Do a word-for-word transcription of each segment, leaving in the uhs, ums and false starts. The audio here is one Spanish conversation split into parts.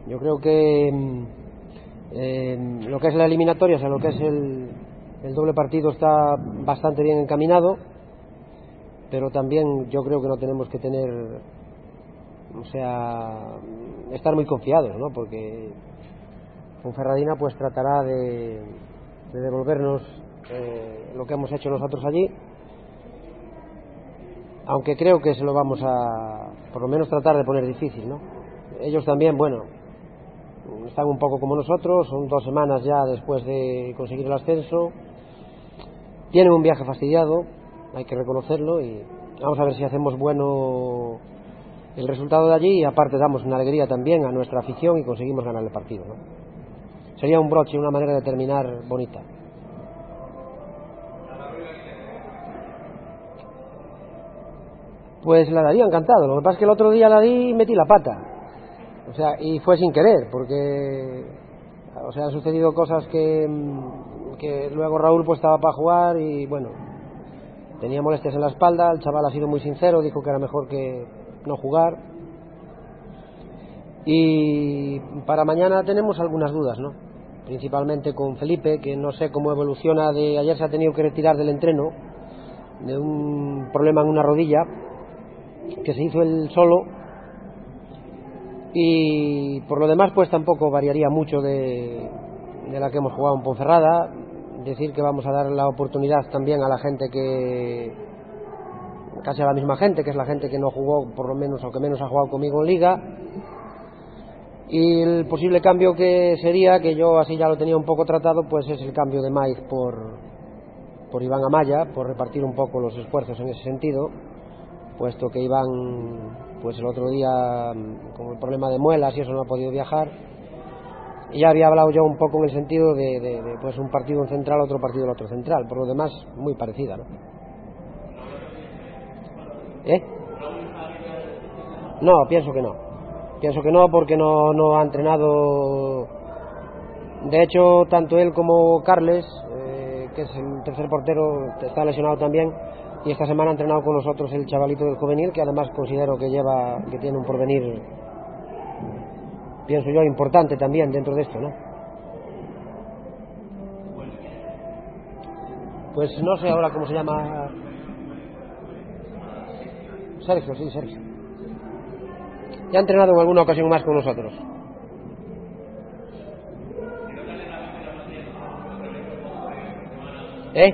Yo creo que eh, lo que es la eliminatoria, o sea, lo que es el, el doble partido está bastante bien encaminado, pero también yo creo que no tenemos que tener, o sea, estar muy confiados, ¿no? Porque Ponferradina pues tratará de, de devolvernos eh, lo que hemos hecho nosotros allí, aunque creo que se lo vamos a, por lo menos, tratar de poner difícil, ¿no? Ellos también, bueno, están un poco como nosotros, son dos semanas ya después de conseguir el ascenso, tienen un viaje fastidiado, hay que reconocerlo, y vamos a ver si hacemos bueno el resultado de allí y aparte damos una alegría también a nuestra afición y conseguimos ganar el partido, ¿no? Sería un broche, una manera de terminar bonita. Pues la daría encantado, lo que pasa es que el otro día la di y metí la pata, o sea, y fue sin querer, porque, o sea, han sucedido cosas que, que luego Raúl pues estaba para jugar y bueno, tenía molestias en la espalda, el chaval ha sido muy sincero, dijo que era mejor que no jugar, y para mañana tenemos algunas dudas, ¿no? Principalmente con Felipe, que no sé cómo evoluciona, de ayer se ha tenido que retirar del entreno de un problema en una rodilla que se hizo él solo, y por lo demás pues tampoco variaría mucho de, de la que hemos jugado en Ponferrada. Decir que vamos a dar la oportunidad también a la gente que, casi a la misma gente, que es la gente que no jugó, por lo menos, o que menos ha jugado conmigo en Liga, y el posible cambio que sería, que yo así ya lo tenía un poco tratado, pues es el cambio de Maiz por, por Iván Amaya, por repartir un poco los esfuerzos en ese sentido, puesto que Iván pues el otro día con el problema de muelas y eso no ha podido viajar, y ya había hablado yo un poco en el sentido de, de, de pues un partido en central, otro partido en otro central, por lo demás muy parecida, ¿no? ¿Eh? No, pienso que no pienso que no porque no, no ha entrenado, de hecho tanto él como Carles, eh, que es el tercer portero, está lesionado también, y esta semana ha entrenado con nosotros el chavalito del juvenil, que además considero que lleva, que tiene un porvenir, pienso yo, importante también dentro de esto, ¿no? Pues no sé ahora cómo se llama. Sergio, sí, Sergio. Ya ha entrenado en alguna ocasión más con nosotros. ¿Eh?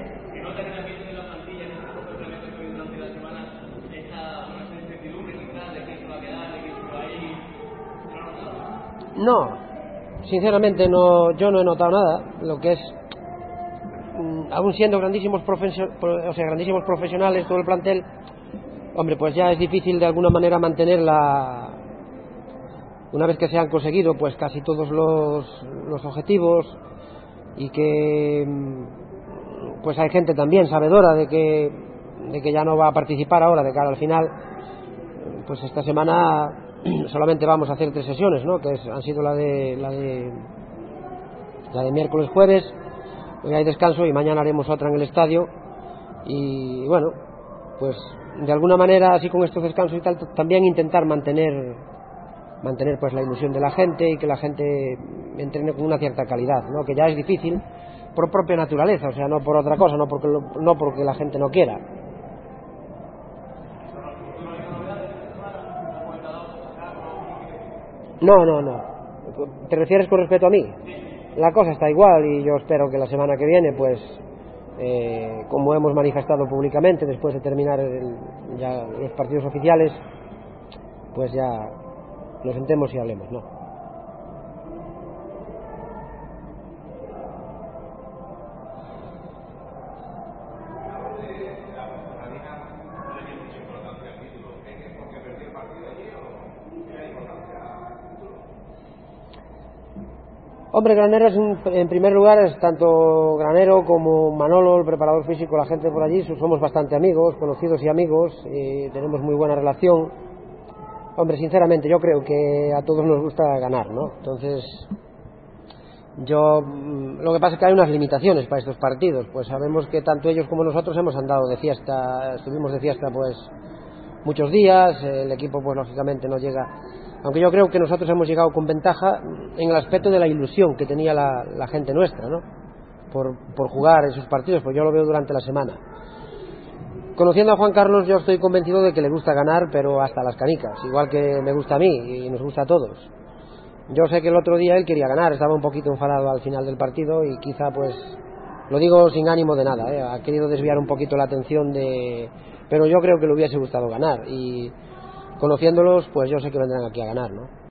No, sinceramente no, yo no he notado nada. Lo que es, mm, aún siendo grandísimos, profesio, o sea, grandísimos profesionales todo el plantel, hombre, pues ya es difícil de alguna manera mantener la, una vez que se han conseguido pues casi todos los, los objetivos, y que pues hay gente también sabedora de que, de que ya no va a participar ahora de cara al final. Pues esta semana solamente vamos a hacer tres sesiones, ¿no? Que es, han sido la de la de la de miércoles, jueves, hoy hay descanso y mañana haremos otra en el estadio, y bueno, pues de alguna manera así con estos descansos y tal también intentar mantener mantener pues la ilusión de la gente y que la gente entrene con una cierta calidad, ¿no? Que ya es difícil por propia naturaleza, o sea, no por otra cosa, no porque lo, no porque la gente no quiera. No, no, no. ¿Te refieres con respecto a mí? La cosa está igual y yo espero que la semana que viene, pues, eh, como hemos manifestado públicamente, después de terminar el, ya los partidos oficiales, pues ya nos sentemos y hablemos, ¿no? Hombre, Granero es un, en primer lugar, es tanto Granero como Manolo, el preparador físico, la gente por allí, somos bastante amigos, conocidos y amigos, y tenemos muy buena relación. Hombre, sinceramente, yo creo que a todos nos gusta ganar, ¿no? Entonces, yo, lo que pasa es que hay unas limitaciones para estos partidos, pues sabemos que tanto ellos como nosotros hemos andado de fiesta, estuvimos de fiesta pues muchos días, el equipo pues lógicamente no llega Aunque yo creo que nosotros hemos llegado con ventaja en el aspecto de la ilusión que tenía la, la gente nuestra, ¿no? Por, por jugar esos partidos, pues yo lo veo durante la semana. Conociendo a Juan Carlos, yo estoy convencido de que le gusta ganar, pero hasta las canicas, igual que me gusta a mí y nos gusta a todos. Yo sé que el otro día él quería ganar, estaba un poquito enfadado al final del partido y quizá, pues, lo digo sin ánimo de nada, ¿eh? Ha querido desviar un poquito la atención de... Pero yo creo que le hubiese gustado ganar y conociéndolos, pues yo sé que vendrán aquí a ganar, ¿no?